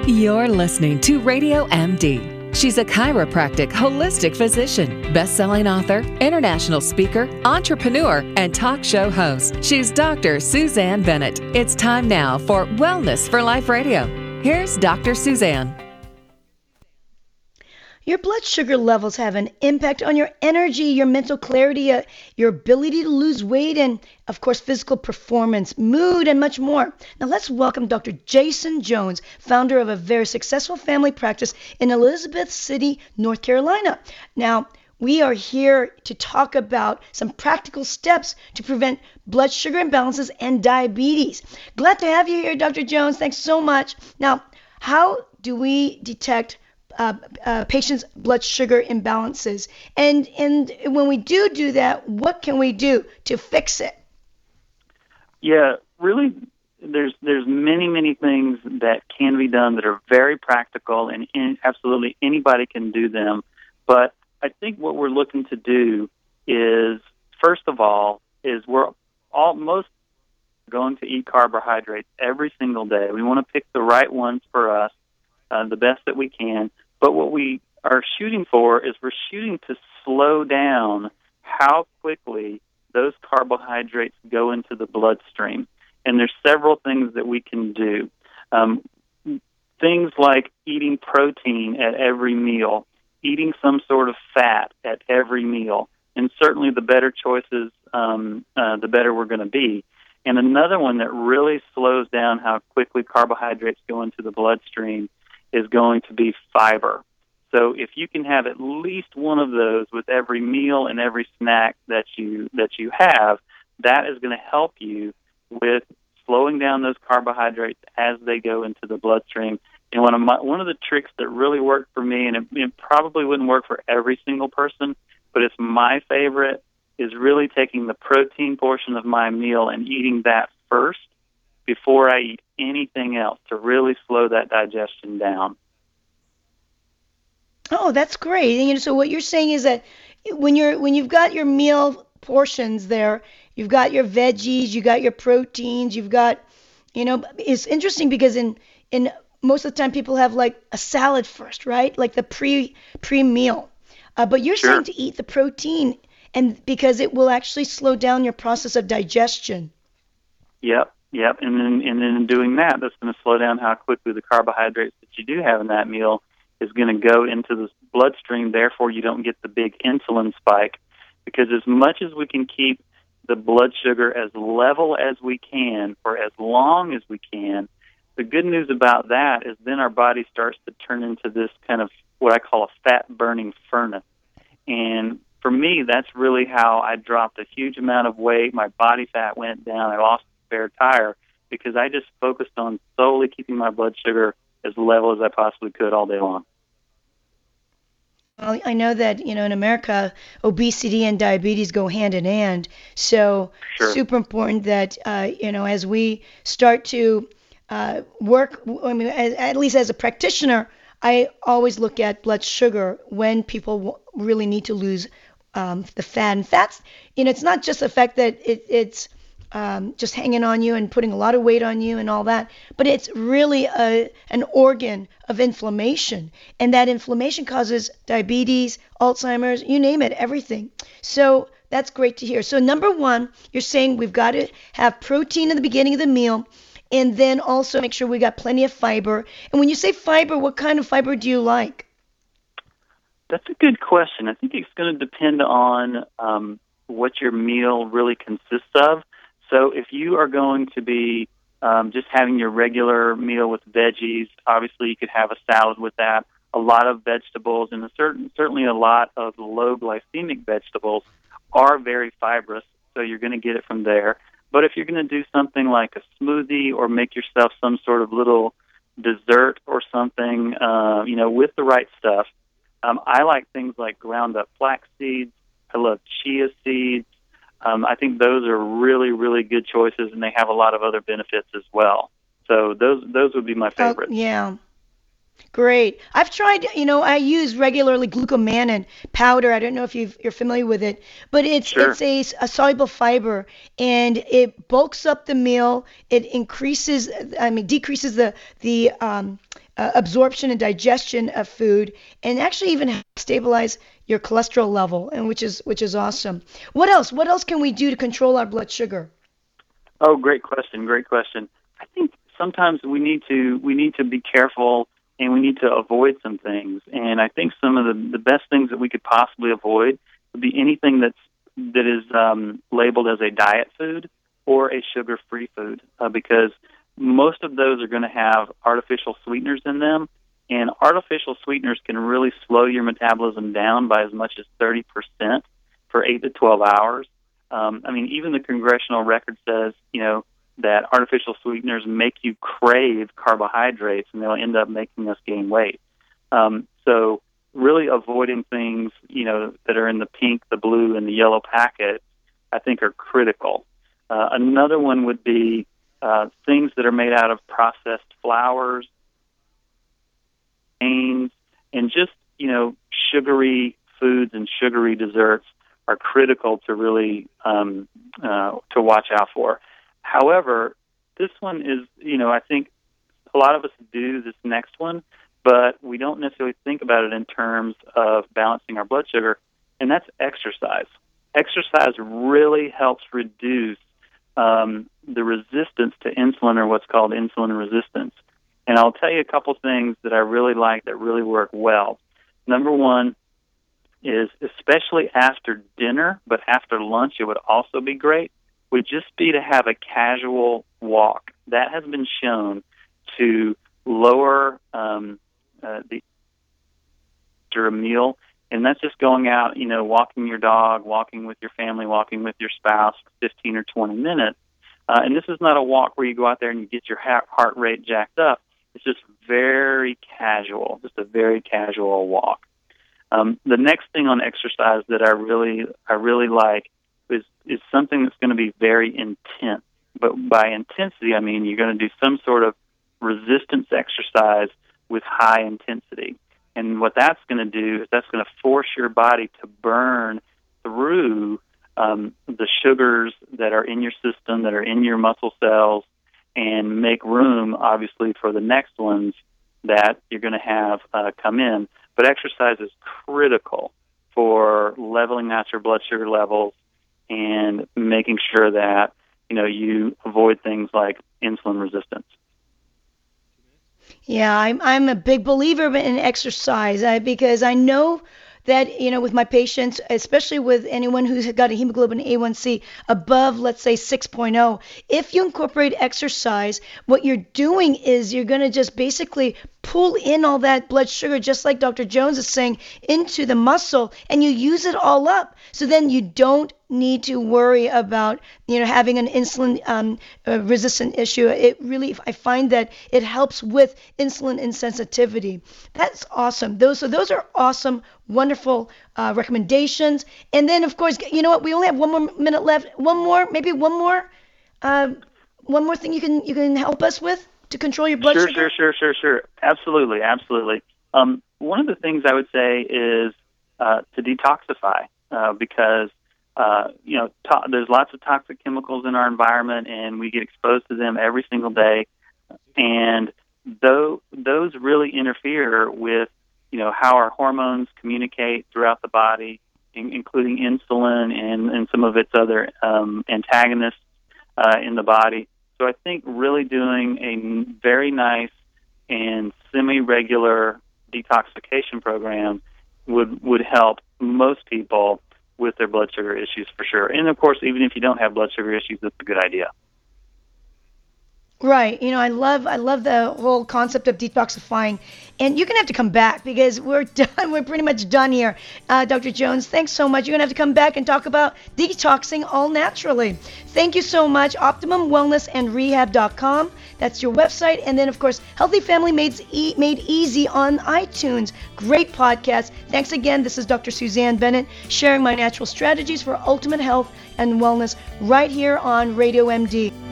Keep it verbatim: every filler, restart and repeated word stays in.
You're listening to Radio M D. She's a chiropractic holistic physician, best-selling author, international speaker, entrepreneur, and talk show host. She's Doctor Suzanne Bennett. It's time now for Wellness for Life Radio. Here's Doctor Suzanne. Your blood sugar levels have an impact on your energy, your mental clarity, uh, your ability to lose weight, and, of course, physical performance, mood, and much more. Now, let's welcome Doctor Jason Jones, founder of a very successful family practice in Elizabeth City, North Carolina. Now, we are here to talk about some practical steps to prevent blood sugar imbalances and diabetes. Glad to have you here, Doctor Jones. Thanks so much. Now, how do we detect Uh, uh, patients' blood sugar imbalances, and and when we do do that, what can we do to fix it? Yeah, really, there's there's many many things that can be done that are very practical, and in, absolutely anybody can do them. But I think what we're looking to do is, first of all, is we're all most going to eat carbohydrates every single day. We want to pick the right ones for us, uh, the best that we can. But what we are shooting for is we're shooting to slow down how quickly those carbohydrates go into the bloodstream. And there's several things that we can do. Um, things like eating protein at every meal, eating some sort of fat at every meal. And certainly the better choices, um, uh, the better we're going to be. And another one that really slows down how quickly carbohydrates go into the bloodstream is going to be fiber. So if you can have at least one of those with every meal and every snack that you that you have, that is going to help you with slowing down those carbohydrates as they go into the bloodstream. And one of my, one of the tricks that really worked for me, and it, it probably wouldn't work for every single person, but it's my favorite, is really taking the protein portion of my meal and eating that first before I eat anything else to really slow that digestion down. Oh, that's great. And, you know, so what you're saying is that when you're when you've got your meal portions there, you've got your veggies, you got your proteins, you've got, you know, it's interesting because in in most of the time people have like a salad first, right? Like the pre pre meal. Uh, but you're Sure. saying to eat the protein, and because it will actually slow down your process of digestion. Yep. Yep, and then and then in doing that, that's going to slow down how quickly the carbohydrates that you do have in that meal is going to go into the bloodstream. Therefore, you don't get the big insulin spike, because as much as we can keep the blood sugar as level as we can for as long as we can, the good news about that is then our body starts to turn into this kind of what I call a fat-burning furnace. And for me, that's really how I dropped a huge amount of weight. My body fat went down. I lost spare tire because I just focused on solely keeping my blood sugar as level as I possibly could all day long. Well, I know that, you know, in America, obesity and diabetes go hand in hand. So Sure. super important that, uh, you know, as we start to uh, work, I mean, as, at least as a practitioner, I always look at blood sugar when people w- really need to lose um, the fat. And fats, you know, it's not just the fact that it, it's um, just hanging on you and putting a lot of weight on you and all that, but it's really a, an organ of inflammation. And that inflammation causes diabetes, Alzheimer's, you name it, everything. So that's great to hear. So number one, you're saying we've got to have protein in the beginning of the meal, and then also make sure we got plenty of fiber. And when you say fiber, what kind of fiber do you like? That's a good question. I think it's going to depend on um, what your meal really consists of. So if you are going to be um, just having your regular meal with veggies, obviously you could have a salad with that, a lot of vegetables, and a certain, certainly a lot of low glycemic vegetables are very fibrous, so you're going to get it from there. But if you're going to do something like a smoothie or make yourself some sort of little dessert or something, uh, you know, with the right stuff, um, I like things like ground up flax seeds. I love chia seeds. Um, I think those are really, really good choices, and they have a lot of other benefits as well. So those those would be my favorites. Oh, yeah. Great. I've tried, you know, I use regularly glucomannan powder. I don't know if you've, you're familiar with it, but it's Sure. it's a, a soluble fiber, and it bulks up the meal. It increases, I mean, decreases the the um, uh, absorption and digestion of food, and actually even help stabilize your cholesterol level, and which is which is awesome. What else? What else can we do to control our blood sugar? Oh, great question, great question. I think sometimes we need to we need to be careful and we need to avoid some things. And I think some of the, the best things that we could possibly avoid would be anything that's that is um, labeled as a diet food or a sugar-free food, uh, because most of those are going to have artificial sweeteners in them, and artificial sweeteners can really slow your metabolism down by as much as thirty percent for eight to twelve hours. Um, I mean, even the congressional record says, you know, that artificial sweeteners make you crave carbohydrates, and they'll end up making us gain weight. Um, so really avoiding things, you know, that are in the pink, the blue, and the yellow packet, I think are critical. Uh, another one would be uh, things that are made out of processed flours, grains, and just, you know, sugary foods and sugary desserts are critical to really um, uh, to watch out for. However, this one is, you know, I think a lot of us do this next one, but we don't necessarily think about it in terms of balancing our blood sugar, and that's exercise. Exercise really helps reduce um, the resistance to insulin, or what's called insulin resistance. And I'll tell you a couple things that I really like that really work well. Number one is, especially after dinner, but after lunch it would also be great, would just be to have a casual walk. That has been shown to lower um, uh, the after a meal, and that's just going out, you know, walking your dog, walking with your family, walking with your spouse for fifteen or twenty minutes. Uh, and this is not a walk where you go out there and you get your heart rate jacked up. It's just very casual, just a very casual walk. Um, the next thing on exercise that I really I really like is is something that's going to be very intense. But by intensity, I mean you're going to do some sort of resistance exercise with high intensity. And what that's going to do is that's going to force your body to burn through um, the sugars that are in your system, that are in your muscle cells, and make room, obviously, for the next ones that you're going to have uh, come in. But exercise is critical for leveling out your blood sugar levels and making sure that, you know, you avoid things like insulin resistance. Yeah, I'm I'm a big believer in exercise I, because I know that, you know, with my patients, especially with anyone who's got a hemoglobin A one C above, let's say, six point oh, if you incorporate exercise, what you're doing is you're going to just basically pull in all that blood sugar, just like Doctor Jones is saying, into the muscle, and you use it all up. So then you don't need to worry about, you know, having an insulin um, uh, resistant issue. It really, I find that it helps with insulin insensitivity. That's awesome. Those, so those are awesome, wonderful uh, recommendations. And then, of course, you know what? We only have one more minute left. One more, maybe one more, uh, one more thing you can you can help us with to control your blood sure, sugar. Sure, sure, sure, sure. Absolutely, absolutely. Um, one of the things I would say is uh, to detoxify, uh, because uh, you know to- there's lots of toxic chemicals in our environment, and we get exposed to them every single day, and though those really interfere with, you know, how our hormones communicate throughout the body, in- including insulin and, and some of its other um, antagonists uh, in the body. So I think really doing a very nice and semi-regular detoxification program would would help most people with their blood sugar issues for sure. And, of course, even if you don't have blood sugar issues, that's a good idea. Right. You know, I love I love the whole concept of detoxifying. And you're going to have to come back because we're done. We're pretty much done here. Uh, Doctor Jones, thanks so much. You're going to have to come back and talk about detoxing all naturally. Thank you so much. Optimum Wellness and Rehab dot com. That's your website. And then, of course, Healthy Family Made, e- Made Easy on iTunes. Great podcast. Thanks again. This is Doctor Suzanne Bennett sharing my natural strategies for ultimate health and wellness right here on Radio M D.